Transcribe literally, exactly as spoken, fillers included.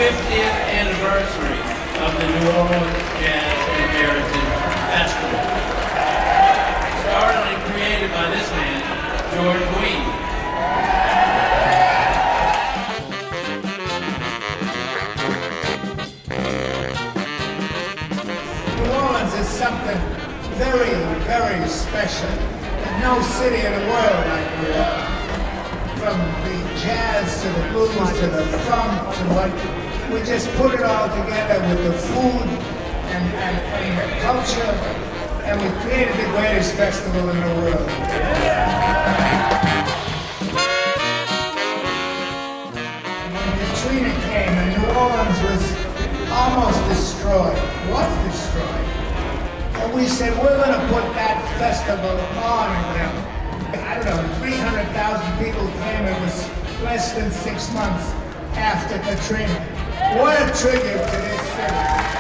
fiftieth anniversary of the New Orleans Jazz and Heritage Festival. Started and created by this man, George Weah. New Orleans is something very, very special. There's no city in the world like New Orleans. From the jazz to the blues to the funk to what, we just put it all together with the food and, and, and the culture, and we created the greatest festival in the world. When Katrina came and New Orleans was almost destroyed, was destroyed, and we said, we're going to put that festival on again. I don't know, three hundred thousand people came. It was less than six months after Katrina. What a tribute to this city.